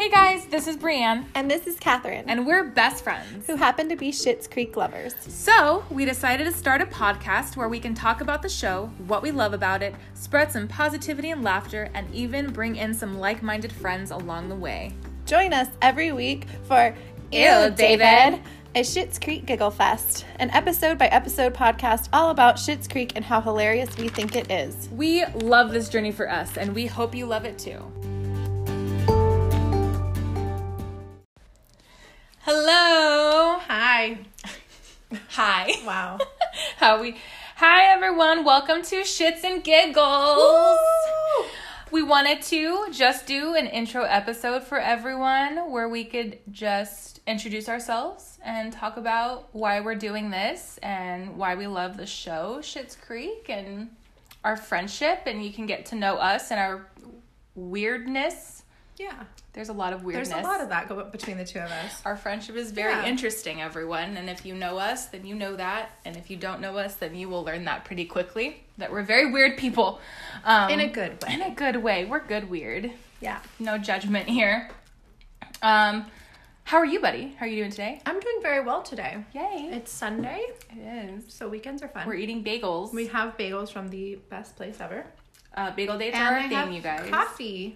Hey guys, this is Brianne. And this is Catherine. And we're best friends. Who happen to be Schitt's Creek lovers. So, we decided to start a podcast where we can talk about the show, what we love about it, spread some positivity and laughter, and even bring in some like-minded friends along the way. Join us every week for Ew, David, a Schitt's Creek Giggle Fest, an episode-by-episode podcast all about Schitt's Creek and how hilarious we think it is. We love this journey for us, and we hope you love it too. Hello. Hi. Hi. Wow. Hi everyone. Welcome to Shits and Giggles. Woo! We wanted to just do an intro episode for everyone where we could just introduce ourselves and talk about why we're doing this and why we love the show Schitt's Creek and our friendship, and you can get to know us and our weirdness. Yeah. There's a lot of weirdness. There's a lot of that between the two of us. Our friendship is very interesting, everyone. And if you know us, then you know that. And if you don't know us, then you will learn that pretty quickly. That we're very weird people. In a good way. In a good way. We're good weird. Yeah. No judgment here. How are you, buddy? How are you doing today? I'm doing very well today. Yay. It's Sunday. It is. So weekends are fun. We're eating bagels. We have bagels from the best place ever. Bagel dates And are I a thing, have you guys. coffee.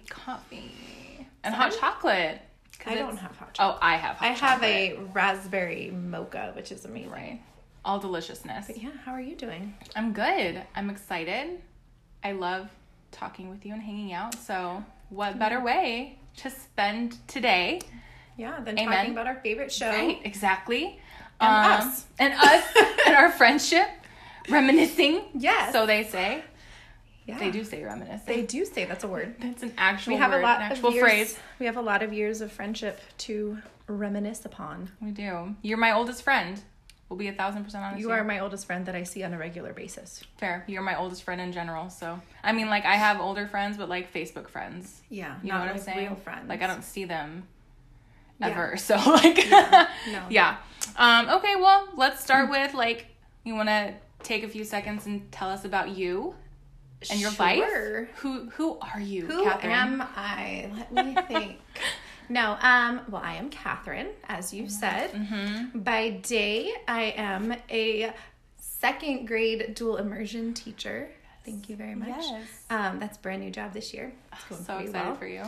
And hot chocolate. I don't have hot chocolate. Oh, I have hot chocolate. I have a raspberry mocha, which is amazing. Right. All deliciousness. But yeah, how are you doing? I'm good. I'm excited. I love talking with you and hanging out. So what better way to spend today? Yeah, than Amen. talking about our favorite show. Right, exactly. And us. And us and our friendship. Reminiscing. Yes. So they say. Yeah. They do say reminiscing. They do say that's a word. That's an actual We have word, a lot an of actual years, phrase. We have a lot of years of friendship to reminisce upon. We do. You're my oldest friend. We'll be 1,000% honest. You are my oldest friend that I see on a regular basis. Fair. You're my oldest friend in general. So, I mean, like, I have older friends, but, like, Facebook friends. Yeah. You know what I'm saying? Real friends. Like, I don't see them Yeah. ever. So, like, No. yeah. Okay, well, let's start with, like, you want to take a few seconds and tell us about you and your life? Who are you, Who Catherine? am I? Let me think. No, well, I am Catherine, as you said. Mm-hmm. By day, I am a second grade dual immersion teacher. Thank you very much. Yes. That's a brand new job this year. It's going So pretty excited well. for you.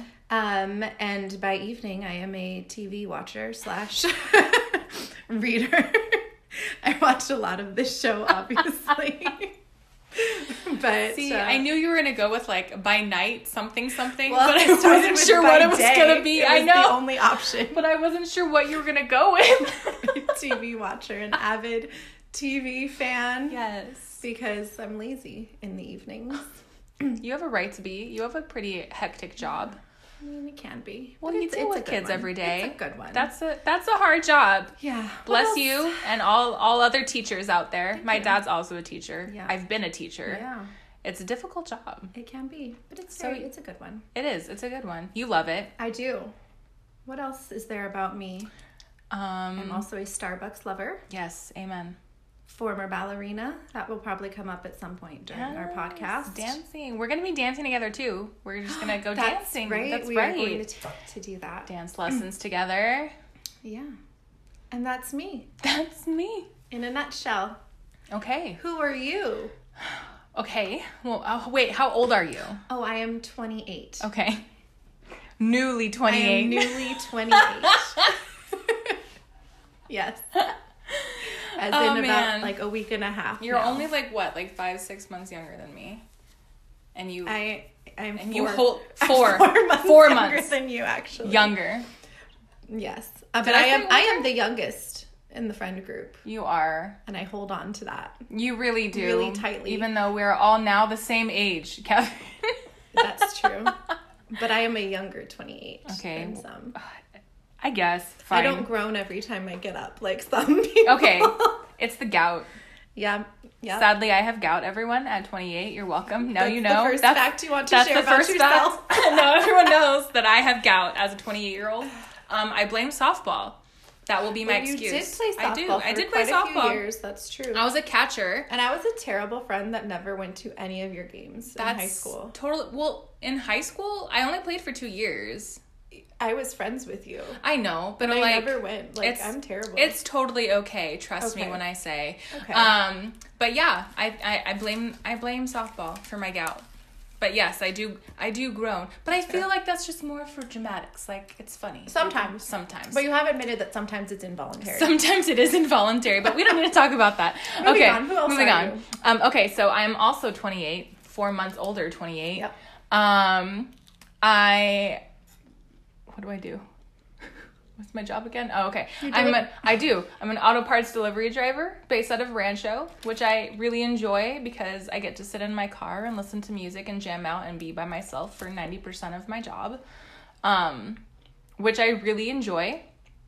And by evening, I am a TV watcher / reader. I watched a lot of this show, obviously. But See, I knew you were gonna go with like by night something, well, but I it started wasn't with sure by what it was day. gonna be. It I was know, the only option. but I wasn't sure what you were gonna go with. TV watcher, an avid TV fan. Yes, Because I'm lazy in the evenings. you have a right to be. You have a pretty hectic job. I mean, it can be. Well, But you it's deal a with good kids one. every day. It's a good one. That's a hard job. Yeah. What Bless else? you and all other teachers out there. Thank My you. dad's also a teacher. Yeah. I've been a teacher. Yeah. It's a difficult job. It can be. But it's So- it's a good one. It is. It's a good one. You love it. I do. What else is there about me? I'm also a Starbucks lover. Yes. Amen. Former ballerina. That will probably come up at some point during our podcast. Dancing. We're going to be dancing together too. We're just going to go That's dancing. right. That's we right. are going to do that. Dance lessons together. Yeah. And that's me That's me. in a nutshell. Okay. Who are you? Okay. Well, wait. How old are you? Oh, I am 28. Okay. Newly 28. I am newly 28. Yes. As Oh, in man. about like a week and a half. You're now. only like what? Like 5-6 months younger than me. And you I'm and four, you hold I'm 4 months 4 younger months than you actually. younger. Yes. But Did I say I older? am the youngest in the friend group, You are. and I hold on to that. You really do. Really tightly. Even though we're all now the same age, Kevin. That's true. But I am a younger 28 Okay. than some. I guess. Fine. I don't groan every time I get up like some people. Okay. It's the gout. Yeah. Yeah. Sadly, I have gout, everyone, at 28. You're welcome. Now That's you know. the first fact you want to that's share the about first yourself. fact. No, everyone knows that I have gout as a 28-year-old. I blame softball. That will be my excuse. You did play softball. I did for play quite a few softball. years. That's true. I was a catcher. And I was a terrible friend that never went to any of your games in high school. Totally. Well, in high school, I only played for 2 years. I was friends with you. I know, but I like, never went. Like, I'm terrible. It's totally okay. Trust me when I say. Okay. But yeah, I blame softball for my gout. But yes, I do groan. But I feel like that's just more for dramatics. Like, it's funny. Sometimes. But you have admitted that sometimes it's involuntary. Sometimes it is involuntary, but we don't need to talk about that. Moving on. Who else moving are on. Okay, so I'm also 28, 4 months older, 28. Yep. What do I do? What's my job again? Oh, okay. I do. I'm an auto parts delivery driver based out of Rancho, which I really enjoy because I get to sit in my car and listen to music and jam out and be by myself for 90% of my job, which I really enjoy.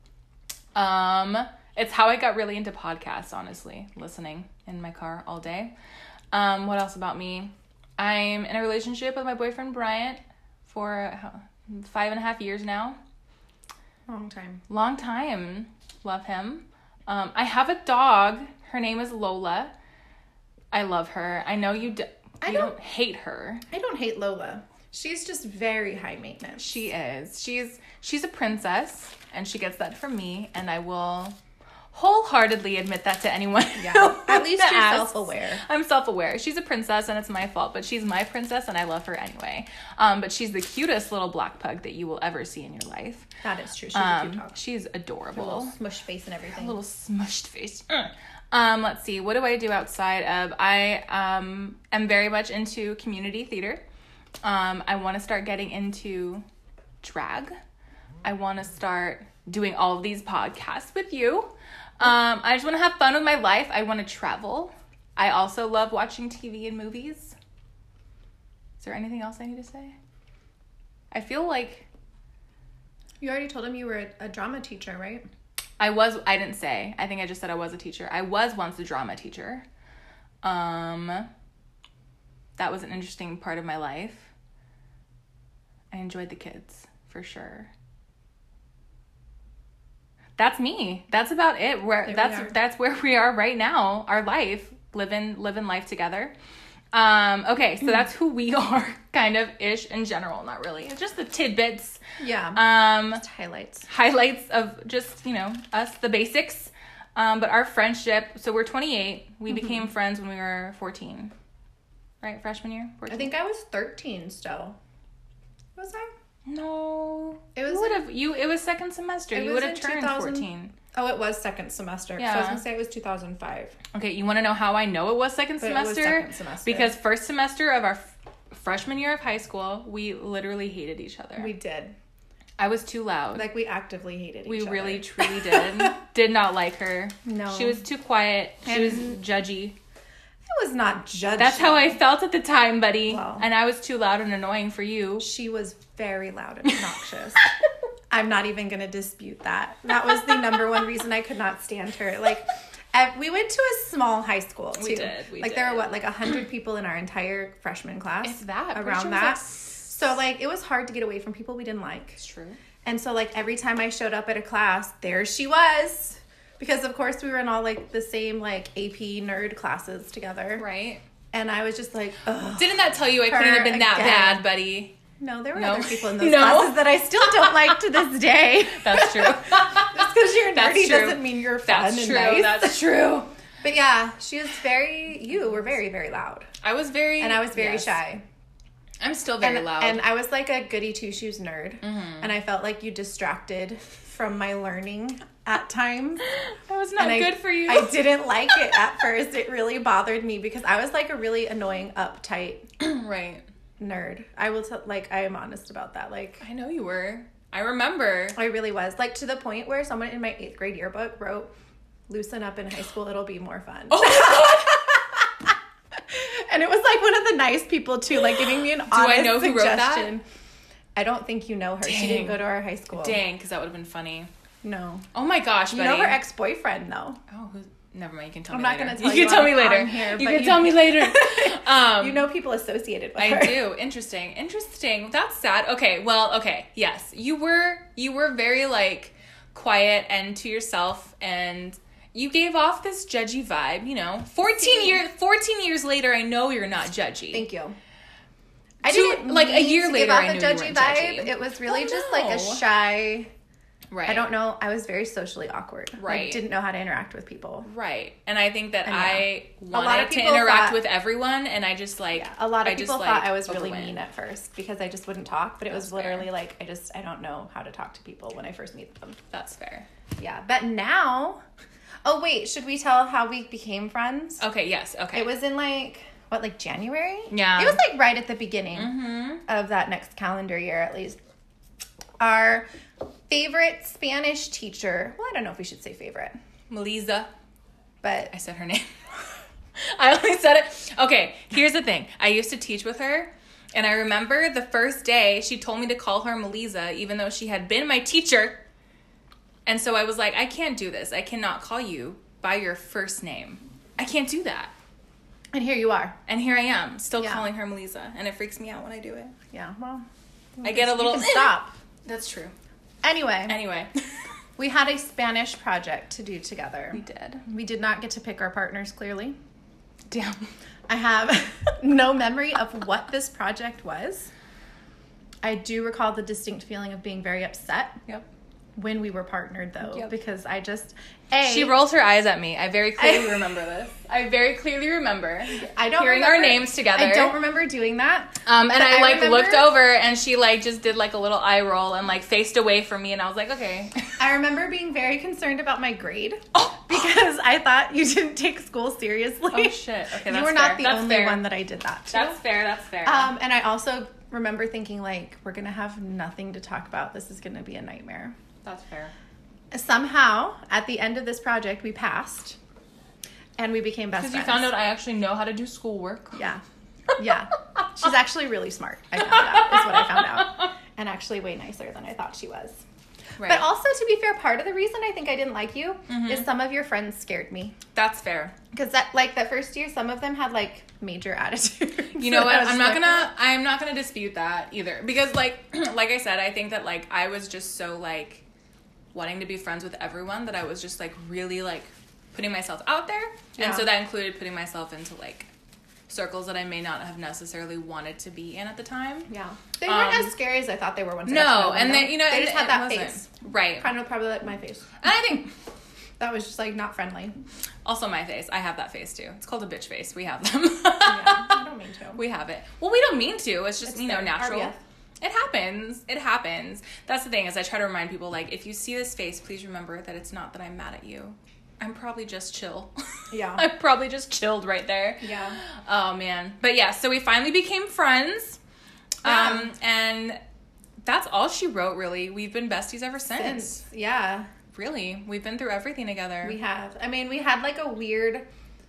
It's how I got really into podcasts, honestly, listening in my car all day. What else about me? I'm in a relationship with my boyfriend, Bryant, for 5.5 years now. Long time. Love him. I have a dog. Her name is Lola. I love her. I know you don't hate her. I don't hate Lola. She's just very high maintenance. She is. She's a princess, and she gets that from me, and I will wholeheartedly admit that to anyone. Yeah. At least you're self-aware. I'm self-aware. She's a princess and it's my fault, but she's my princess and I love her anyway. But she's the cutest little black pug that you will ever see in your life. That is true. She's a cute dog. She's adorable. Her little smushed face and everything. A little smushed face. Let's see. What do I do outside of? I am very much into community theater. I want to start getting into drag. I want to start doing all of these podcasts with you. I just want to have fun with my life. I want to travel. I also love watching TV and movies. Is there anything else I need to say? I feel like... You already told him you were a drama teacher, right? I didn't say. I think I just said I was a teacher. I was once a drama teacher. That was an interesting part of my life. I enjoyed the kids, for sure. That's me. That's about it. That's where we are right now. Our life, living life together. Okay, so that's who we are, kind of ish in general. Not really. It's just the tidbits. Yeah. Just highlights. Highlights of just us, the basics. But our friendship. So we're 28. We became friends when we were 14. Right, freshman year. 14? I think I was 13 still. Was I? No, it was. It was second semester. You would have turned 14. Oh, it was second semester. Yeah, so I was gonna say it was 2005. Okay, you want to know how I know it was second semester? It was second semester because first semester of our freshman year of high school, we literally hated each other. We did. I was too loud. Like we actively hated each other. We really, truly did. Did not like her. No, she was too quiet. She was judgy. I was not judgy. That's how I felt at the time, buddy. Well, and I was too loud and annoying for you. She was very loud and obnoxious. I'm not even going to dispute that. That was the number one reason I could not stand her. Like, we went to a small high school, too. We did. There were, 100 people in our entire freshman class? If that. Around that. So, it was hard to get away from people we didn't like. It's true. And so, every time I showed up at a class, there she was. Because, of course, we were in all, the same, AP nerd classes together. Right. And I was just like, ugh. Didn't that tell you I couldn't have been that bad, buddy? No, there were other people in those classes that I still don't like to this day. That's true. Just because you're nerdy doesn't mean you're fun and nice. That's true. But yeah, she was you were very, very loud. I was very... And I was very shy. I'm still very loud. And I was like a goody two-shoes nerd. Mm-hmm. And I felt like you distracted from my learning at times. That was not good for you. I didn't like it at first. It really bothered me because I was a really annoying, uptight right nerd. I will I am honest about that. I know you were. I remember. I really was. To the point where someone in my 8th grade yearbook wrote, "Loosen up in high school, it'll be more fun." Oh and it was one of the nice people too, giving me an honest Do I know who wrote suggestion. that? I don't think you know her. Dang. She didn't go to our high school. Dang, because that would have been funny. No. Oh my gosh, buddy. You know her ex-boyfriend though. Oh, never mind. You can tell me later. I'm not going to tell you. You can tell me later. Here, you can tell me later. You know people associated with her. I do. Interesting. That's sad. Okay. Well, okay. Yes. You were very quiet and to yourself, and you gave off this judgy vibe, 14 years later, I know you're not judgy. Thank you. like a year to later, give off I a knew judgy you weren't vibe. judgy. It was really Oh, just like a no. shy. Right. I don't know. I was very socially awkward. Right. Like, didn't know how to interact with people. Right. And I think that And I lot of wanted to people interact thought- with everyone, and I just like A lot of I just, people like, thought I was really overwent. mean at first because I just wouldn't talk, but it was That's fair. literally like I don't know how to talk to people when I first meet them. That's fair. Yeah, but now, oh wait, should we tell how we became friends? Okay, yes, okay. It was in like January? Yeah. It was like right at the beginning Mm-hmm. of that next calendar year, at least. Our favorite Spanish teacher. Well, I don't know if we should say favorite, Melissa. but I said her name. I only said it. Okay, here's the thing. I used to teach with her, and I remember the first day she told me to call her Melissa, even though she had been my teacher. And so I was like, I can't do this. I cannot call you by your first name. I can't do that. and here you are. And here I am, still Yeah. calling her Melissa, and it freaks me out when I do it. Yeah, well, I get a little... you can stop. That's true. Anyway, Anyway. we had a Spanish project to do together. We did. We did not get to pick our partners, clearly. Damn. I have no memory of what this project was. I do recall the distinct feeling of being very upset Yep. when we were partnered, though, Yep. because I just... She rolled her eyes at me. I very clearly remember this. I very clearly remember I don't hearing remember, our names together. I don't remember doing that. And but I like remember- looked over, and she like just did like a little eye roll and like faced away from me, and I was like, okay. I remember being very concerned about my grade Oh. because I thought you didn't take school seriously. Oh shit. Okay, that's You were not fair. the That's only fair. one that I did that to. That's fair. That's fair. And I also remember thinking, like, we're going to have nothing to talk about. This is going to be a nightmare. That's fair. Somehow, at the end of this project, we passed and we became best Because friends. you found out I actually know how to do schoolwork. Yeah. Yeah. She's actually really smart, I found out, is what I found out. And actually way nicer than I thought she was. Right. But also, to be fair, part of the reason I think I didn't like you Mm-hmm. is some of your friends scared me. That's fair. Because that first year, some of them had like major attitudes. You know what? I was I'm just not gonna dispute that either. Because like I said, I think that like I was just so like wanting to be friends with everyone that I was just like really like putting myself out there. Yeah. And so that included putting myself into like circles that I may not have necessarily wanted to be in at the time. Yeah. They weren't as scary as I thought they were once I got to No, know and them. then you know they and just had it that wasn't. face. Right. Kind of probably like my face. And I think That was just like not friendly. also my face. I have that face too. It's called a bitch face. We have them. Yeah, I don't mean to. We have it. Well, we don't mean to. It's just, It's you know, there. natural. RBF. It happens. It happens. That's the thing is I try to remind people, like, if you see this face, please remember that it's not that I'm mad at you. I'm probably just chill. Yeah. I'm probably just chilled right there. Yeah. Oh, man. But yeah, so we finally became friends. Yeah. And that's all she wrote, really. We've been besties ever since. Yeah. Really. We've been through everything together. We have. I mean, we had like a weird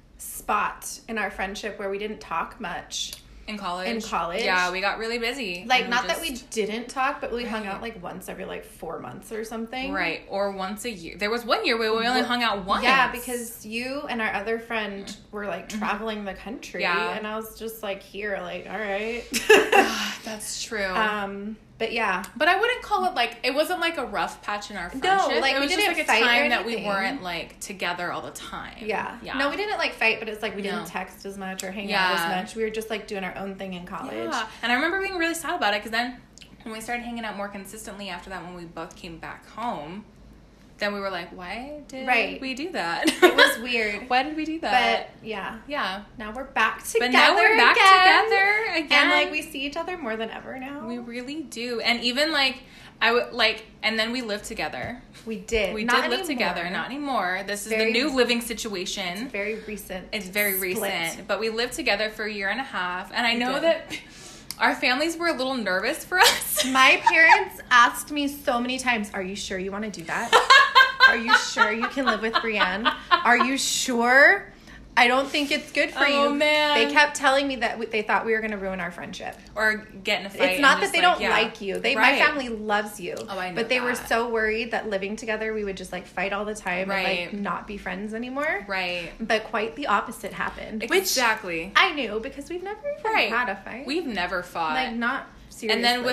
spot in our friendship where we didn't talk much. In college. Yeah, we got really busy. Like, and not that just- we didn't talk, but we hung Right. out like once every like 4 months or something. Right, or once a year. There was 1 year where we only hung out once. Yeah, because you and our other friend were like traveling the country. Yeah. And I was just like here, like, all right. That's true. But yeah. But I wouldn't call it like, it wasn't like a rough patch in our friendship. like, it we was just didn't like a fight or time that we anything. weren't like together all the time. Yeah. Yeah. No, we didn't like fight, but it's like we No. didn't text as much or hang Yeah. out as much. We were just like doing our own thing in college. Yeah. And I remember being really sad about it because then when we started hanging out more consistently after that, when we both came back home, then we were like, why did Right. we do that? It was weird. Why did we do that? But yeah. yeah. Now we're back together. But now we're back again. together again. And like we see each other more than ever now. We really do. And even like, I would like, and then we lived together. We did. We Not did live anymore. together. Not anymore. This is the Very- new living situation. Very recent. It's very split. recent. But we lived together for a year and a half. And I We know did. that our families were a little nervous for us. My parents asked me so many times, "Are you sure you want to do that? Are you sure you can live with Brienne? Are you sure? I don't think it's good for Oh, you." man. They kept telling me that they thought we were going to ruin our friendship. Or get in a fight. It's not and that just, they don't yeah. like you. My Right. family loves you. Oh, I know But they were that. so worried that living together, we would just like fight all the time and Right. like not be friends anymore. Right. But quite the opposite happened. Exactly. Which I knew because we've never even Right. had a fight. We've never fought. like not seriously. and then with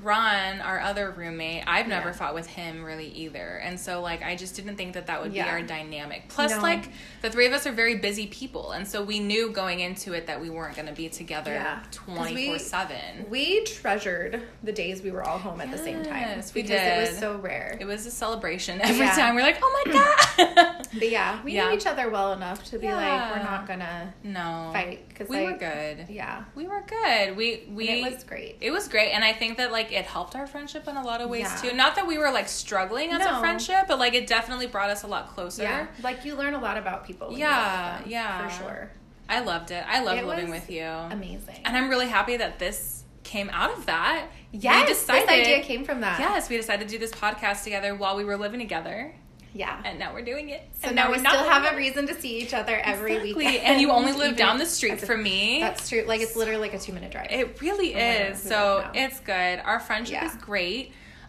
Ron, our other roommate, I've never Yeah. fought with him really either. And so, like, I just didn't think that would be Yeah. our dynamic. Plus, No. like, the three of us are very busy people. And so we knew going into it that we weren't going to be together Yeah. 'Cause 24/7. We treasured the days we were all home at the same time. Yes, we because did. it was so rare. It was a celebration every Yeah. time. We're like, oh my God. But yeah, we Yeah. knew each other well enough to be like, Yeah. we're not gonna No. fight. Cause We like, were good. Yeah. We were good. We And it was great. It was great, and I think that like it helped our friendship in a lot of ways Yeah. too. Not that we were like struggling as a No. friendship, but like it definitely brought us a lot closer. Yeah. Like you learn a lot about people. when Yeah, you're with them, yeah. For sure. I loved it. I loved It living was with you, Amazing. and I'm really happy that this came out of that. Yes, We decided, this idea came from that. Yes, we decided to do this podcast together while we were living together, Yeah. and now we're doing it. So and now we we're not still have a living reason to see each other every Exactly. weekend. And you only live Even- down the street from me. That's true. Like it's literally like a 2-minute drive. It really Oh my God, is. who So doesn't know? it's good. Our friendship Yeah. is great.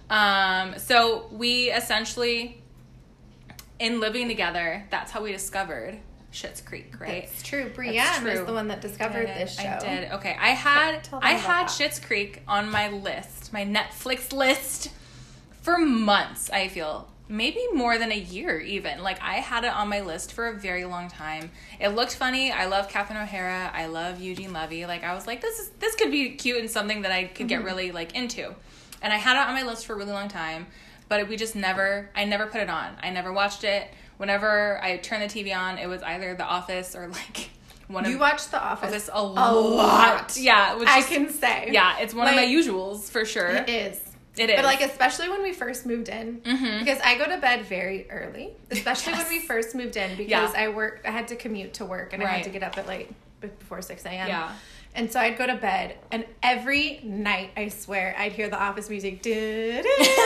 So we essentially, in living together, that's how we discovered Schitt's Creek, right? It's true. That's Brienne true. was the one that discovered this show. I did. Okay, I had Tell them about that. Schitt's Creek on my list, my Netflix list, for months. I feel maybe more than a year, even. Like I had it on my list for a very long time. It looked funny. I love Catherine O'Hara. I love Eugene Levy. Like I was like, this could be cute and something that I could get really like into. And I had it on my list for a really long time, but we just never. I never put it on. I never watched it. Whenever I turned the TV on, it was either The Office or like one You of watched The Office Office a lot. Yeah, which I is, can say. yeah, it's one of my Like, usuals for sure. It is. It is. But like especially when we first moved in, because I go to bed very early, especially when we Yes. first moved in, because Yeah. I had to commute to work and I Right. had to get up at like before 6 a.m. Yeah. And so I'd go to bed, and every night, I swear, I'd hear The Office music through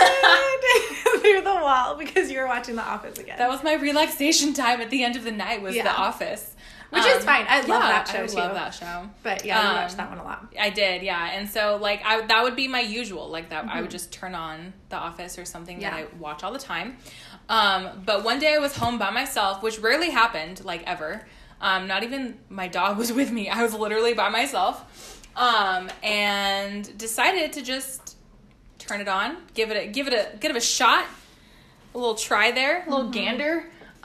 the wall because you were watching The Office again. That was my relaxation time at the end of the night was Yeah. The Office. Which is fine. I love that show I too. love that show. But yeah, you Um, watched that one a lot. I did, yeah. And so like that would be my usual. Like that I would Mhm. just turn on The Office or something Yeah. that I watch all the time. But one day I was home by myself, which rarely happened, like ever. Not even my dog was with me. I was literally by myself. And decided to just turn it on, give it a shot, a little try there, a little gander.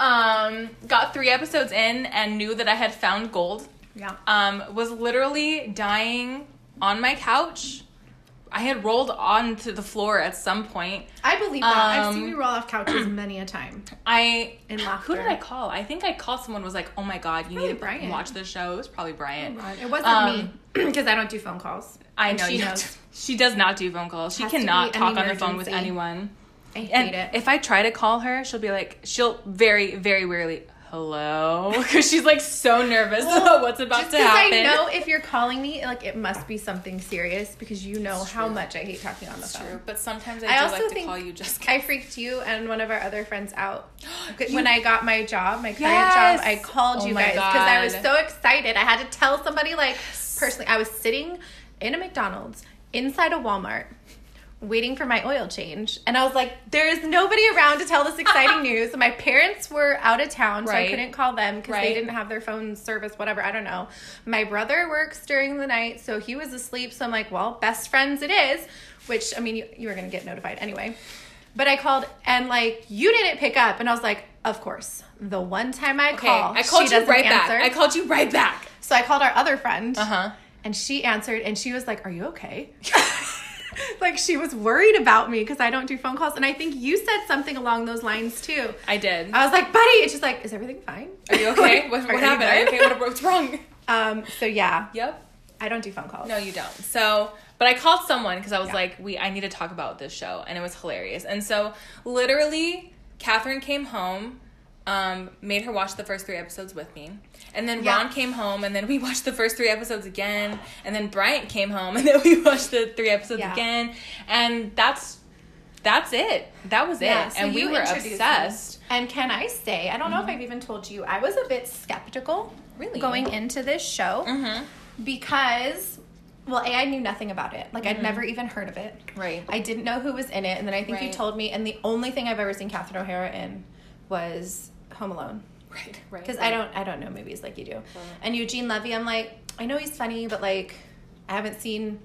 Got 3 episodes in and knew that I had found gold. Yeah. Was literally dying on my couch. I had rolled onto the floor at some point. I believe that. I've seen Um, you roll off couches many a time. I In laughter. Who did I call? I think I called someone. Was like, oh my God, you Probably need to Brian. watch this show. It was probably Brian. It wasn't me because I don't do phone calls. I And know she you. knows. She does not do phone calls. She Has to cannot be an talk on the phone with emergency. anyone. I hate And it. if I try to call her, she'll very, very rarely, hello? Because she's like so nervous about what's about Just to because happen. I know if you're calling me, like it must be something serious because you know how much I hate talking on the phone. True, but sometimes I I do also like to think call you just. I freaked you and one of our other friends out. You- When I got my job, my current Yes! job, I called Oh you my guys because I was God. so excited. I had to tell somebody, like, personally. I was sitting in a McDonald's inside a Walmart waiting for my oil change. And I was like, there is nobody around to tell this exciting news. My parents were out of town, so I Right. couldn't call them because they Right. didn't have their phone service, whatever. I don't know. My brother works during the night, so he was asleep. So I'm like, well, best friends it is, which, I mean, you were going to get notified anyway. But I called and like you didn't pick up, and I was like, of course. The one time I call, I called she you doesn't right back. answer. I called you right back. So I called our other friend, Uh-huh. and she answered, and she was like, "Are you okay?" Like she was worried about me because I don't do phone calls, and I think you said something along those lines too. I did. I was like, "Buddy," and she's like, "Is everything fine? Are you okay? Like, What are happened? Are you good?" okay? What's wrong? So yeah, Yep. I don't do phone calls. No, you don't. So, but I called someone because I was Yeah. like, I need to talk about this show, and it was hilarious. And so, literally, Catherine came home, made her watch the first 3 episodes with me, and then Yeah. Ron came home, and then we watched the first 3 episodes again, and then Bryant came home, and then we watched the 3 episodes Yeah. again, and that's it. That was Yeah, it, so and we you were introduced me. obsessed. And can I say, I don't know if I've even told you, I was a bit skeptical Really? going into this show Mm-hmm. because, well, I knew nothing about it. Like, I'd never even heard of it. Right. I didn't know who was in it, and then I think you Right. told me, and the only thing I've ever seen Catherine O'Hara in was Home Alone. Right. Because I don't know movies like you do. And Eugene Levy, I'm like, I know he's funny, but like, I haven't seen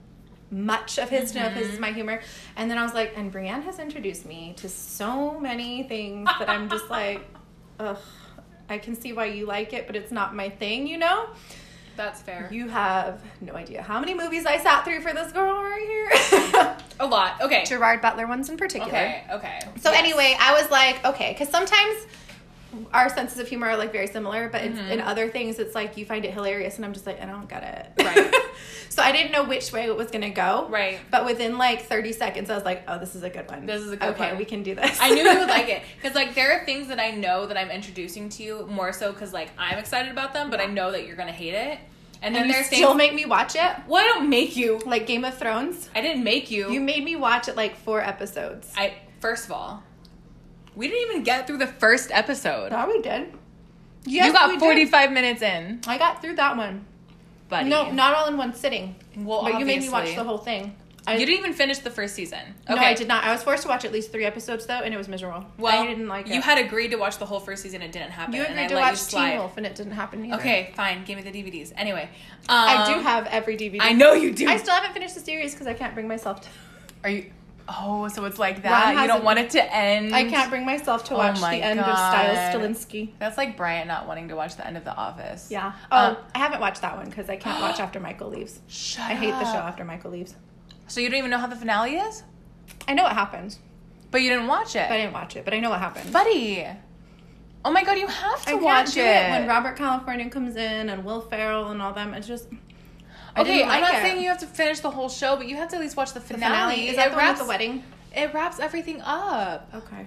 much of his to know if his is my humor. And then I was like, and Brienne has introduced me to so many things that I'm just like, ugh, I can see why you like it, but it's not my thing, you know? That's fair. You have no idea how many movies I sat through for this girl right here. A lot. Okay. Gerard Butler ones in particular. Okay. So anyway, I was like, okay, because sometimes our senses of humor are like very similar, but it's, in other things, it's like you find it hilarious, and I'm just like, I don't get it. Right. So I didn't know which way it was going to go. Right. But within like 30 seconds, I was like, oh, this is a good one. This is a good one. Okay, we can do this. I knew you would like it. Because, like, there are things that I know that I'm introducing to you more so because, like, I'm excited about them, but I know that you're going to hate it. And then you there's still things... make me watch it? Well, I don't make you. Like Game of Thrones? I didn't make you. You made me watch it like 4 episodes. First of all, we didn't even get through the first episode. No, we did. Yes, you got we 45 minutes in. I got through that one. Buddy. No, not all in one sitting. Well, but you made me watch obviously. the whole thing. You didn't even finish the first season. Okay. No, I did not. I was forced to watch at least 3 episodes, though, and it was miserable. Well, I didn't like it. You had agreed to watch the whole first season. It didn't happen. You and agreed I to let you watch slide. Teen Wolf, and it didn't happen either. Okay, fine. Give me the DVDs. Anyway. I do have every DVD. I know you do. I still haven't finished the series because I can't bring myself to... Are you... Oh, so it's like that? You don't want it to end? I can't bring myself to watch the end of Stiles Stilinski. That's like Bryant not wanting to watch the end of The Office. Yeah. I haven't watched that one because I can't watch after Michael leaves. I hate the show after Michael leaves. So you don't even know how the finale is? I know what happens. But you didn't watch it? I didn't watch it, but I know what happens. Buddy. Oh my god, you have to I watch can't do it when Robert California comes in and Will Ferrell and all them. It's just... Okay, I'm not saying you have to finish the whole show, but you have to at least watch the finale. The finale? Is that the one with the wedding? It wraps everything up. Okay.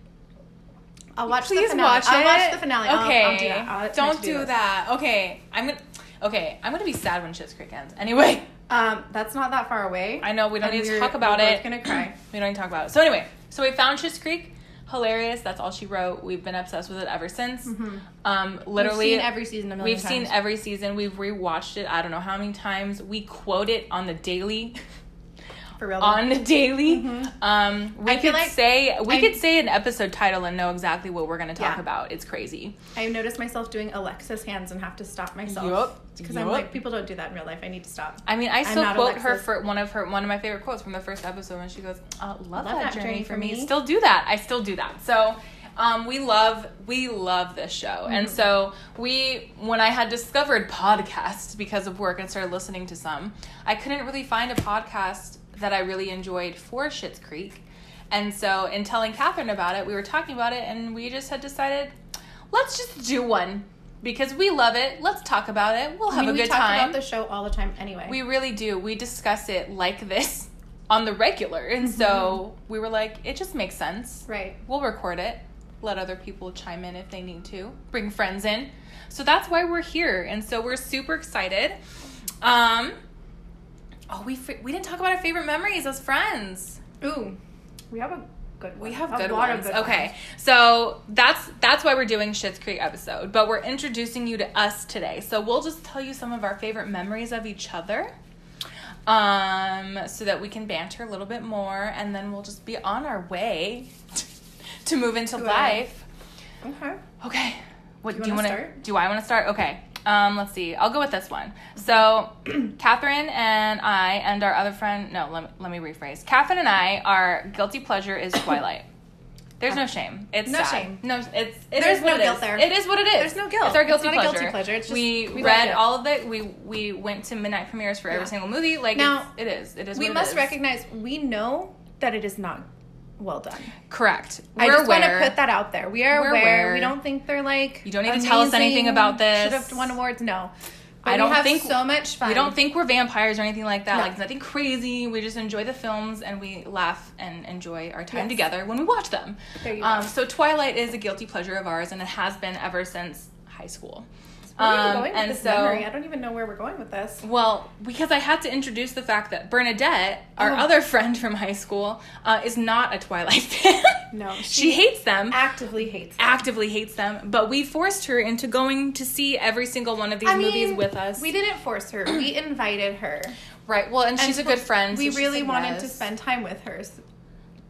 I'll watch Please the finale. watch it. I'll watch the finale. Okay. I'll do that. Don't do that. Okay. I'm gonna be sad when Schitt's Creek ends. Anyway. That's not that far away. I know, we don't need to talk about it. We're gonna cry. We don't need to talk about it. So anyway, we found Schitt's Creek. Hilarious. That's all she wrote. We've been obsessed with it ever since. Literally, we've seen every season a million times. We've seen every season. We've rewatched it. I don't know how many times. We quote it on the daily. For real. On the daily. Mm-hmm. We could say an episode title and know exactly what we're going to talk about. It's crazy. I noticed myself doing Alexa's hands and have to stop myself. Yup. Because I'm like, people don't do that in real life. I need to stop. I mean, I still quote Alexis. her for one of my favorite quotes from the first episode when she goes, love that journey for me. me. Still do that. I still do that. So we love this show. And so when I had discovered podcasts because of work and started listening to some, I couldn't really find a podcast that I really enjoyed for Schitt's Creek. And so in telling Catherine about it, we were talking about it and we just had decided, let's just do one. Because we love it. Let's talk about it. We'll have a good time. We talk about the show all the time anyway. We really do. We discuss it like this on the regular. And so we were like, it just makes sense. Right. We'll record it. Let other people chime in if they need to. Bring friends in. So that's why we're here. And so we're super excited. We didn't talk about our favorite memories as friends. Ooh. We have a good one. We have good ones. Okay. So that's why we're doing Schitt's Creek episode. But we're introducing you to us today. So we'll just tell you some of our favorite memories of each other. So that we can banter a little bit more. And then we'll just be on our way to move into life. Okay. What do you want to start? Do I want to start? Okay. Let's see. I'll go with this one. So, Catherine and I and our other friend... No, let me rephrase. Catherine and I, our guilty pleasure is Twilight. There's no shame. It's no sad. shame. No, there's no guilt there. It is what it is. There's no guilt. It's our guilty pleasure. Guilty pleasure. It's just, we read all of it. We went to midnight premieres for every single movie. Like now, it is. We must recognize we know that it is not well done. Correct. I just want to put that out there. We're aware. We don't think they're like you don't need to tell us anything about this. Should have won awards. No. But I don't think so much fun. We don't think we're vampires or anything like that. No. Like nothing crazy. We just enjoy the films and we laugh and enjoy our time together when we watch them. There you go. So Twilight is a guilty pleasure of ours, and it has been ever since high school. Where are you going with this memory? I don't even know where we're going with this. Well, because I had to introduce the fact that Bernadette, our other friend from high school, is not a Twilight fan. No. She hates them. Actively hates them. But we forced her into going to see every single one of these movies with us. We didn't force her. We invited her. Right. Well, and she's a good friend. We really wanted to spend time with her.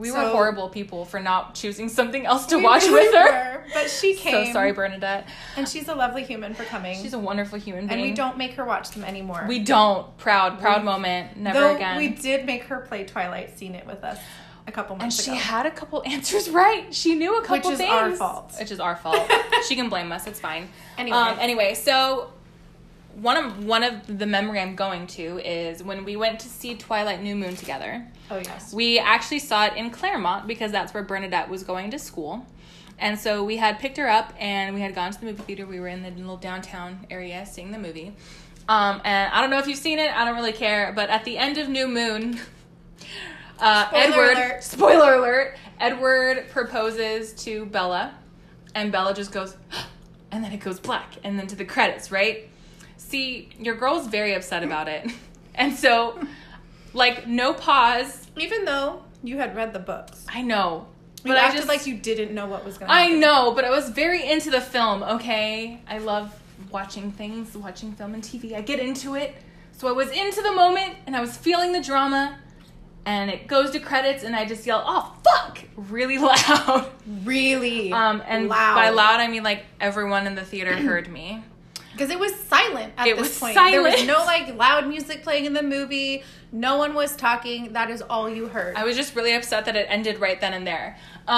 We were horrible people for not choosing something else to We watch really with her. were, but she came. So sorry, Bernadette. And she's a lovely human for coming. She's a wonderful human being. And we don't make her watch them anymore. We don't. Proud moment. Never Though again. we did make her play Twilight, seen it with us a couple months ago. And she had a couple answers right. She knew a couple things. Which is our fault. Which is our fault. She can blame us. It's fine. Anyway. So one of the memory I'm going to is when we went to see Twilight New Moon together. Oh, yes. We actually saw it in Claremont because that's where Bernadette was going to school. And so we had picked her up and we had gone to the movie theater. We were in the little downtown area seeing the movie. And I don't know if you've seen it. I don't really care. But at the end of New Moon, spoiler alert, Edward proposes to Bella. And Bella just goes, and then it goes black. And then to the credits, right? See, your girl's very upset about it. And so, like, no pause. Even though you had read the books. I know. But I acted like you didn't know what was going to happen. I know, but I was very into the film, okay? I love watching film and TV. I get into it. So I was into the moment, and I was feeling the drama. And it goes to credits, and I just yell, "Oh, fuck!" really loud. Really and loud. By loud, I mean, like, everyone in the theater heard me. Because it was silent at this point. Silent. There was no, like, loud music playing in the movie. No one was talking. That is all you heard. I was just really upset that it ended right then and there.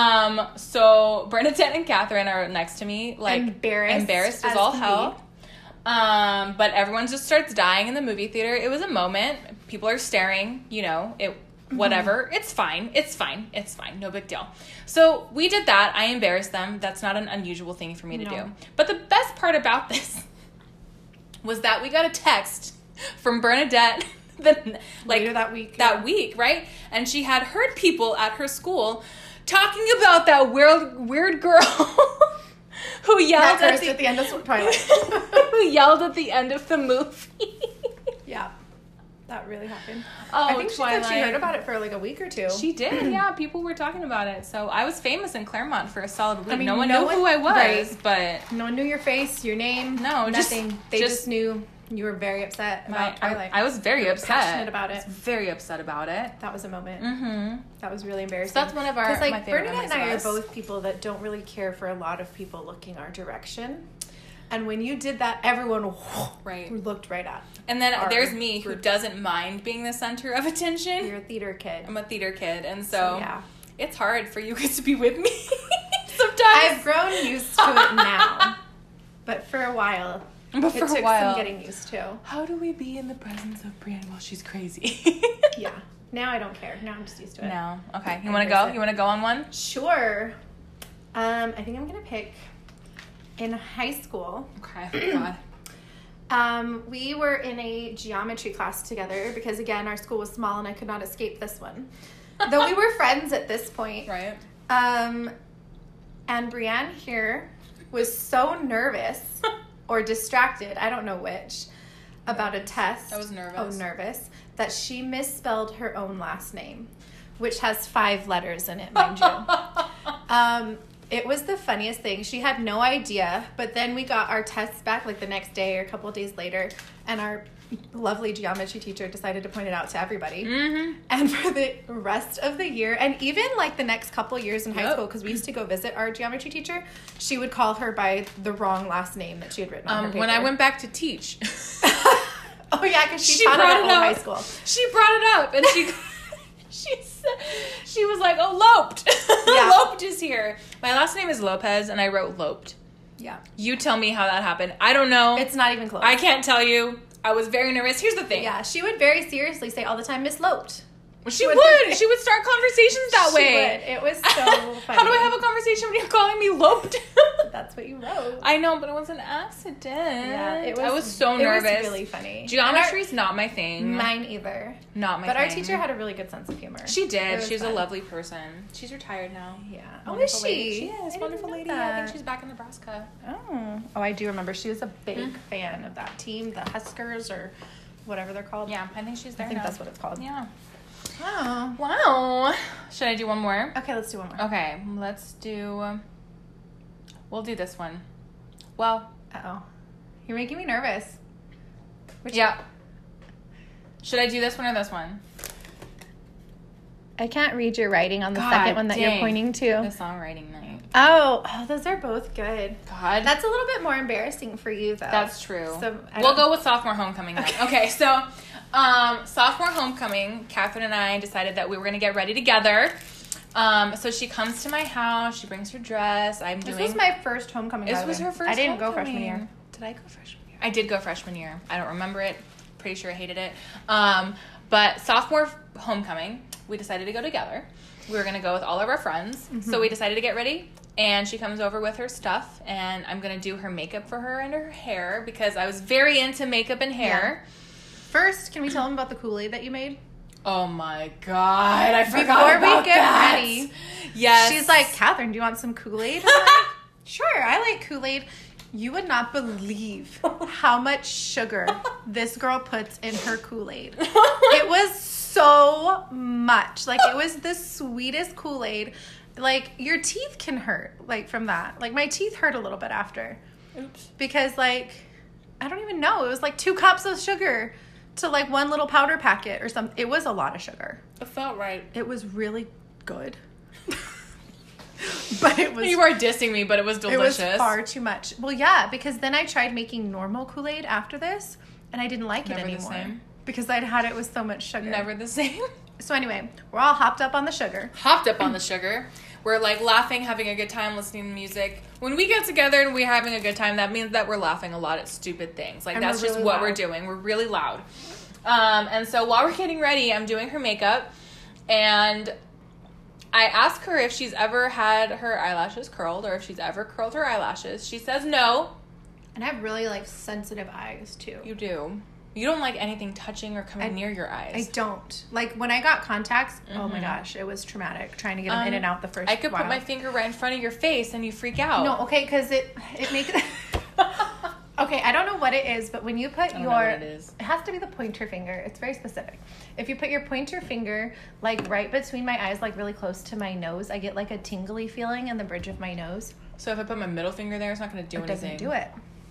So Bernadette and Catherine are next to me, like, embarrassed as all hell. But everyone just starts dying in the movie theater. It was a moment. People are staring, whatever. It's fine. No big deal. So we did that. I embarrassed them. That's not an unusual thing for me to do. But the best part about this was that we got a text from Bernadette later that week. Right? And she had heard people at her school talking about that weird girl who yelled at the end of Twilight. who yelled at the end of the movie. Yeah. That really happened. Oh, I think Twilight. she heard about it for like a week or two. She did, yeah. People were talking about it. So I was famous in Claremont for a solid week. I mean, no one knew who I was, right. But no one knew your face, your name. No, nothing. They just knew you were very upset about Twilight. I was very upset. Passionate about it. Very upset about it. That was a moment. Mm-hmm. That was really embarrassing. So that's one of my favorite Bernadette and I memories are both people that don't really care for a lot of people looking our direction. And when you did that, everyone looked right at. And then there's me who doesn't mind being the center of attention. You're a theater kid. I'm a theater kid. And so yeah. It's hard for you guys to be with me sometimes. I've grown used to it now. But for a while, it took some getting used to. How do we be in the presence of Brienne while she's crazy? Yeah. Now I don't care. Now I'm just used to it. No. Okay. You want to go? You want to go on one? Sure. I think I'm going to pick... In high school, okay, God. We were in a geometry class together because, again, our school was small and I could not escape this one. Though we were friends at this point. Right. And Brienne here was so nervous or distracted, I don't know which, about a test. I was nervous. Oh, nervous. That she misspelled her own last name, which has 5 letters in it, mind you. It was the funniest thing. She had no idea, but then we got our tests back like the next day or a couple of days later, and our lovely geometry teacher decided to point it out to everybody. Mm-hmm. And for the rest of the year, and even like the next couple of years in high school, because we used to go visit our geometry teacher, she would call her by the wrong last name that she had written on her paper. When I went back to teach. Oh yeah, because she taught it at high school. She brought it up, and she was like, "Oh, Loped." Yeah. Loped is here. My last name is Lopez, and I wrote Loped. Yeah. You tell me how that happened. I don't know. It's not even close. I can't tell you. I was very nervous. Here's the thing. Yeah, she would very seriously say all the time, "Miss Loped." She would. She would start conversations that way. She would. It was so funny. How do I have a conversation when you're calling me Loped? That's what you wrote. I know, but it was an accident. Yeah, I was so nervous. It was really funny. Geometry's not my thing. Mine either. Not my thing. But our thing. teacher had a really good sense of humor. She did. She's a lovely person. She's retired now. Yeah. Oh, is she? She is. Wonderful lady. I think she's back in Nebraska. Oh, I do remember. She was a big fan of that team, the Huskers or whatever they're called. Yeah, I think she's there. I think that's what it's called. Yeah. Oh. Wow. Should I do one more? Okay, let's do one more. Okay, let's do... We'll do this one. Well... Uh-oh. You're making me nervous. Yeah. Should I do this one or this one? I can't read your writing on the God second one that dang. you're pointing The to. songwriting night. Oh, those are both good. God. That's a little bit more embarrassing for you, though. That's true. So, We'll go with sophomore homecoming then. Okay, so sophomore homecoming, Catherine and I decided that we were going to get ready together. So she comes to my house. She brings her dress. This was my first homecoming. This was her first. I didn't go homecoming. freshman year. Did I go freshman year? I did go freshman year. I don't remember it. Pretty sure I hated it. But sophomore homecoming, we decided to go together. We were going to go with all of our friends. Mm-hmm. So we decided to get ready. And she comes over with her stuff. And I'm going to do her makeup for her and her hair. Because I was very into makeup and hair. Yeah. First, can we tell them about the Kool-Aid that you made? Oh my God. I forgot Before about we get that. ready. Yes. She's like, Catherine, do you want some Kool-Aid? I'm like, sure, I like Kool-Aid. You would not believe how much sugar this girl puts in her Kool-Aid. It was so much. Like, it was the sweetest Kool-Aid. Like, your teeth can hurt, like, from that. Like, my teeth hurt a little bit after. Oops. Because, like, I don't even know. It was like 2 cups of sugar to, like, 1 little powder packet or something. It was a lot of sugar. It felt right. It was really good. But it was... You were dissing me, but it was delicious. It was far too much. Well, yeah, because then I tried making normal Kool-Aid after this, and I didn't like it anymore. Never the same. Because I'd had it with so much sugar. Never the same. So anyway, we're all hopped up on the sugar. Hopped up on the sugar. We're like laughing, having a good time, listening to music. When we get together and we're having a good time, that means that we're laughing a lot at stupid things. Like, And that's we're just really what loud. we're doing. We're really loud. And so while we're getting ready, I'm doing her makeup. And I ask her if she's ever had her eyelashes curled or if she's ever curled her eyelashes. She says no. And I have really, like, sensitive eyes, too. You do. You don't like anything touching or coming near your eyes. I don't. Like, when I got contacts, oh my gosh, it was traumatic trying to get them in and out the first I could put while. my finger right in front of your face and you freak out. No, okay, because it makes... Okay, I don't know what it is, but when you put I don't know what it is. It has to be the pointer finger. It's very specific. If you put your pointer finger, like, right between my eyes, like, really close to my nose, I get, like, a tingly feeling in the bridge of my nose. So if I put my middle finger there, it's not going to do anything. It doesn't do it.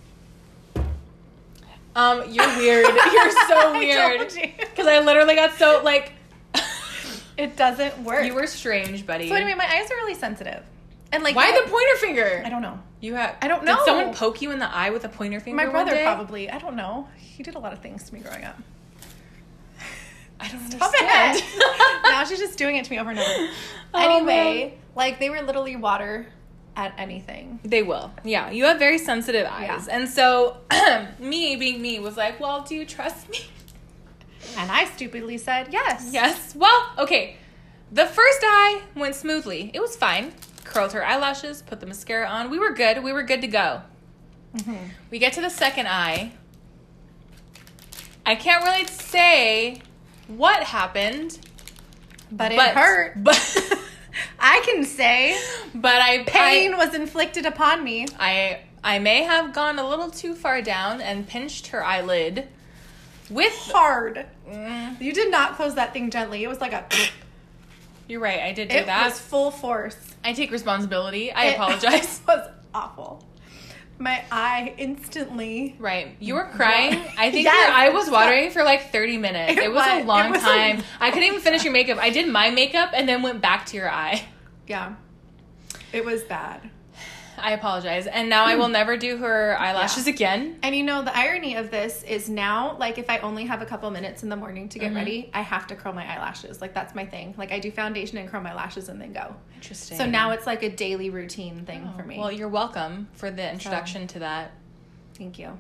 You're weird. You're so weird. Because I literally got so, like... It doesn't work. You were strange, buddy. So anyway, my eyes are really sensitive. And, like... Why the pointer finger? I don't know. I don't know. Did someone poke you in the eye with a pointer finger My brother one day? probably. I don't know. He did a lot of things to me growing up. I don't Stop understand. it. Now she's just doing it to me over and over. Anyway, like, they were literally water at anything. They will. Yeah. You have very sensitive eyes. Yeah. And so, me being me was like, well, do you trust me? And I stupidly said yes. Yes. Well, okay. The first eye went smoothly. It was fine. Curled her eyelashes, put the mascara on. We were good. We were good to go. Mm-hmm. We get to the second eye. I can't really say what happened. But it hurt. But I can say pain was inflicted upon me. I may have gone a little too far down and pinched her eyelid with hard. You did not close that thing gently. It was like a... You're right. I did do that. It was full force. I take responsibility. I apologize. It was awful. My eye instantly... Right. You were crying. I think Yes, your eye was watering for like 30 minutes. It was a long It was time. I couldn't even finish your makeup. I did my makeup and then went back to your eye. Yeah. It was bad. I apologize. And now I will never do her eyelashes again. And you know, the irony of this is now, like, if I only have a couple minutes in the morning to get ready, I have to curl my eyelashes. Like, that's my thing. Like, I do foundation and curl my lashes and then go. Interesting. So now it's like a daily routine thing for me. Well, you're welcome for the introduction to that. Thank you.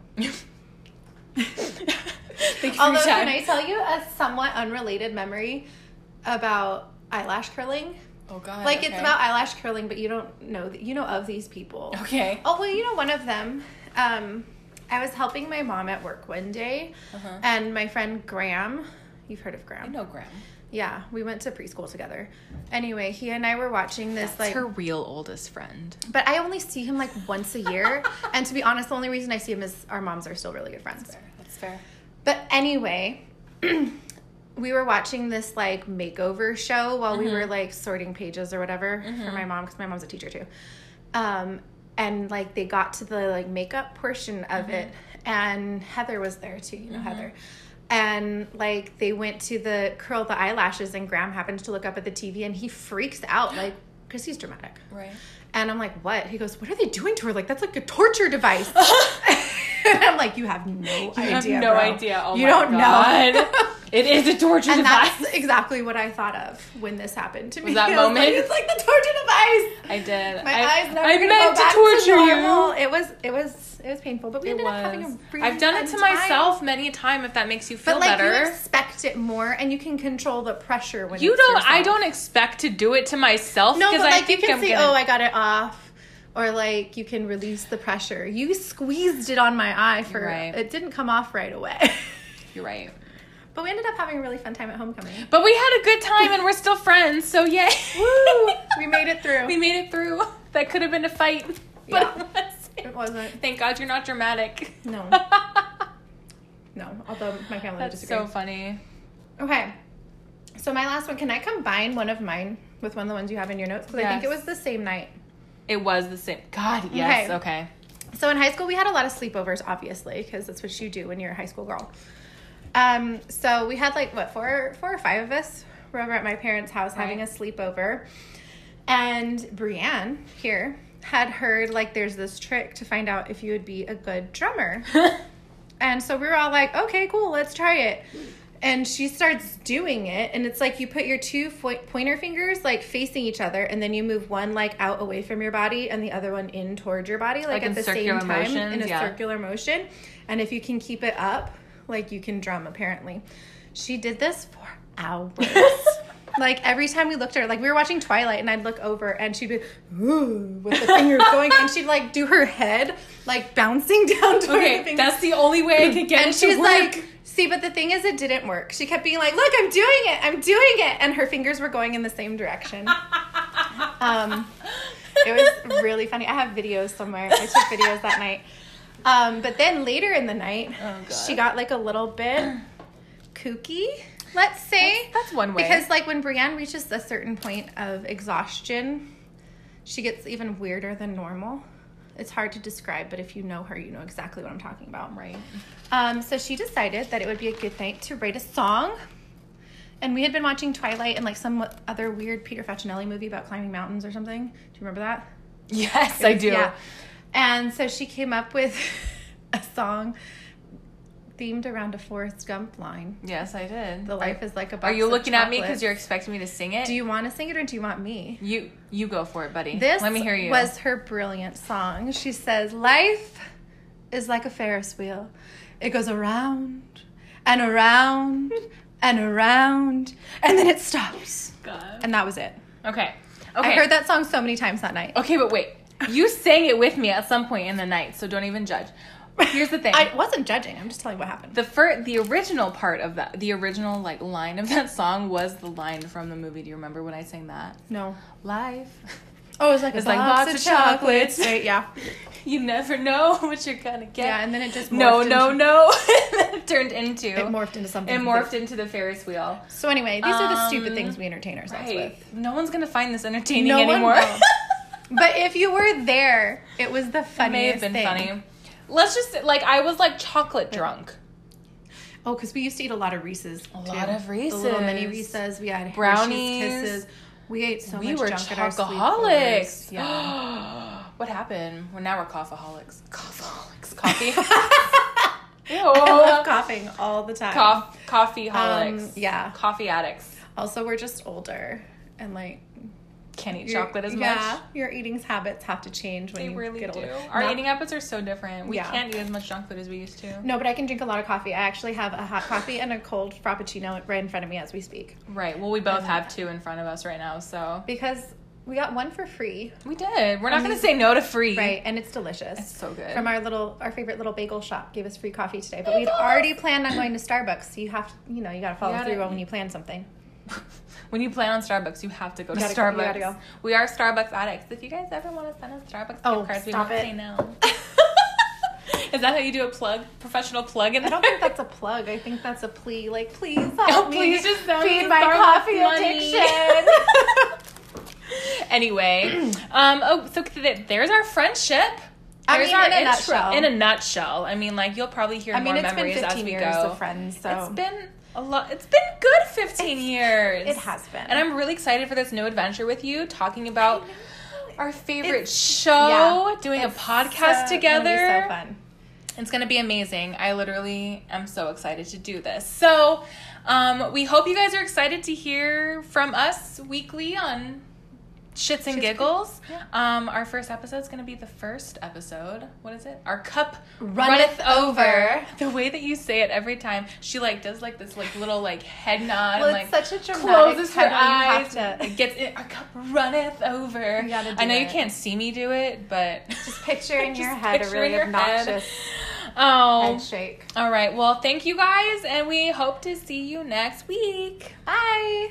Thank you Although, for your time. can I tell you a somewhat unrelated memory about eyelash curling? Oh, God. Like, okay. it's about eyelash curling, but you don't know, you know of these people. Okay. Oh, well, you know one of them. I was helping my mom at work one day, and my friend Graham, you've heard of Graham? I know Graham. Yeah, we went to preschool together. Anyway, he and I were watching this, That's her real oldest friend. But I only see him, like, once a year. And to be honest, the only reason I see him is our moms are still really good friends. That's fair. But anyway, we were watching this, like, makeover show while we were, like, sorting pages or whatever for my mom, because my mom's a teacher, too. And, like, they got to the, like, makeup portion of it, and Heather was there, too. You know Heather. And, like, they went to curl the eyelashes, and Graham happened to look up at the TV, and he freaks out, like, because he's dramatic. Right. And I'm like, what? He goes, what are they doing to her? Like, that's like a torture device. And I'm like, you have no idea, You have no idea. Oh, you my don't God. know. It is a torture and device. That's exactly what I thought of when this happened to me. Was that moment? Like, it's like the torture device. I did. My eyes never I gonna meant go back to torture normal. you. It was painful, but we ended up having a really I've done it fun to time. myself many a time if that makes you feel but, like, better. you expect it more, and you can control the pressure when You it's don't. yourself. I don't expect to do it to myself. No, but, because like, I think you can I'm say, gonna... oh, I got it off. Or, like, you can release the pressure. You squeezed it on my eye for... Right. It didn't come off right away. You're right. But we ended up having a really fun time at homecoming. But we had a good time and we're still friends, so yay. Woo! We made it through. We made it through. That could have been a fight. But Yeah. it wasn't. It wasn't. Thank God you're not dramatic. No. No, although my family That's disagrees. so funny. Okay. So my last one, can I combine one of mine with one of the ones you have in your notes? Because I think it Yes. was the same night. It was the same. God, yes. Okay. So in high school, we had a lot of sleepover, obviously, because that's what you do when you're a high school girl. So we had, like, what, four or five of us were over at my parents' house having a sleepover. And Brianne here had heard, like, there's this trick to find out if you would be a good drummer. And so we were all like, okay, cool, let's try it. And she starts doing it, and it's like you put your two pointer fingers, like, facing each other, and then you move one, like, out away from your body and the other one in towards your body, like at the same time motions, in a circular motion. And if you can keep it up, like, you can drum, apparently. She did this for hours. Like, every time we looked at her, like, we were watching Twilight, and I'd look over, and she'd be, ooh, with the fingers going, and she'd, like, do her head, like, bouncing down toward the fingers. That's the only way I could get And it to she's work. like, see, but the thing is, it didn't work. She kept being like, look, I'm doing it. And her fingers were going in the same direction. It was really funny. I have videos somewhere. I took videos that night. But then later in the night, she got, like, a little bit kooky, let's say. That's one way. Because, like, when Brianne reaches a certain point of exhaustion, she gets even weirder than normal. It's hard to describe, but if you know her, you know exactly what I'm talking about. Right. So she decided that it would be a good night to write a song. And we had been watching Twilight and, like, some other weird Peter Facinelli movie about climbing mountains or something. Do you remember that? Yes, I do. Yeah. And so she came up with a song themed around a Forrest Gump line. Yes, I did. The life is like a box Are you of looking at me chocolates. because you're expecting me to sing it? Do you want to sing it or do you want me? You go for it, buddy. This Let me hear you. was her brilliant song. She says, life is like a Ferris wheel. It goes around and around and around, and then it stops. God. And that was it. Okay. I heard that song so many times that night. Okay, but wait. You sang it with me at some point in the night, so don't even judge. Here's the thing. I wasn't judging. I'm just telling you what happened. The original part of that, the original, like, line of that song was the line from the movie. Do you remember when I sang that? No. Life. Oh, it was like It's a like box box of of chocolates. chocolates. Right, yeah. You never know what you're gonna get. Yeah, and then it just No. morphed It turned into. It morphed into something. It morphed into the Ferris wheel. So anyway, these are the stupid things we entertain ourselves Right. with. No one's gonna find this entertaining No one anymore. will. But if you were there, it was the funniest It may have been thing. funny. Let's just, like, I was, like, chocolate drunk. Oh, because we used to eat a lot of Reese's. A lot of Reese's. The little mini Reese's. We had Brownies. Hershey's Kisses. We ate so We much were junk at our chocoholics. sleepovers. Yeah. What happened? Well, now we're coffeeholics. Coffee. Ew. I love coughing all the time. Coffeeholics. Yeah. Coffee addicts. Also, we're just older and, like, Can't eat chocolate as much. Yeah, your eating habits have to change when They you really get do. older. Our No. eating habits are so different. We Yeah. can't eat as much junk food as we used to. No, but I can drink a lot of coffee. I actually have a hot coffee and a cold frappuccino right in front of me as we speak. Right. Well, we both have two in front of us right now, so. Because we got one for free. We did. We're not going to say no to free. Right, and it's delicious. It's so good. From our favorite little bagel shop gave us free coffee today. But we'd already planned on going to Starbucks, so you have to, you got to follow through when you plan something. When you plan on Starbucks, you have to go to You Starbucks. gotta go. We are Starbucks addicts. If you guys ever want to send us Starbucks Oh, gift cards, we stop won't it. say no. Is that how you do a plug? Professional plug? I don't think that's a plug. I think that's a plea. Like, please help Oh, me please just send feed me my Starbucks coffee money. addiction. Anyway, so there's our friendship. I Here's mean, our in a intro. nutshell. In a nutshell. I mean, like, you'll probably hear more memories been as 15 we years go. of Friends, so It's been a lot. It's been good 15 years. it has been. And I'm really excited for this new adventure with you, talking about our favorite show, doing a podcast together. It's gonna be so fun. It's going to be amazing. I literally am so excited to do this. So, we hope you guys are excited to hear from us weekly on Shits and Giggles. Yeah. Our first episode is going to be the first episode. What is it? Our cup Runneth over. The way that you say it every time, she like does like this like little like head nod Well, and it's like such a dramatic closes her title, you eyes. have to- It gets it. Our cup runneth over. You gotta do I know you it. can't see me do it, but Just picture in your Just head a picture really in your head. obnoxious Oh. head shake. All right. Well, thank you guys, and we hope to see you next week. Bye.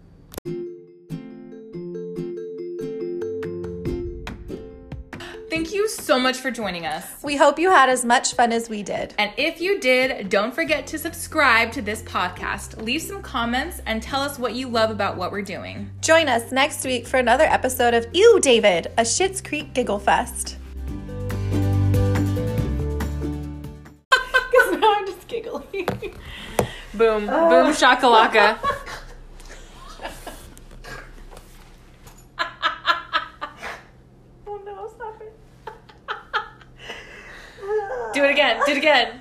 Thank you so much for joining us. We hope you had as much fun as we did. And if you did, don't forget to subscribe to this podcast. Leave some comments and tell us what you love about what we're doing. Join us next week for another episode of Ew, David, a Schitt's Creek Giggle Fest. Because now I'm just giggling. Boom. Boom shakalaka. Oh no, stop it. Do it again. Do it again.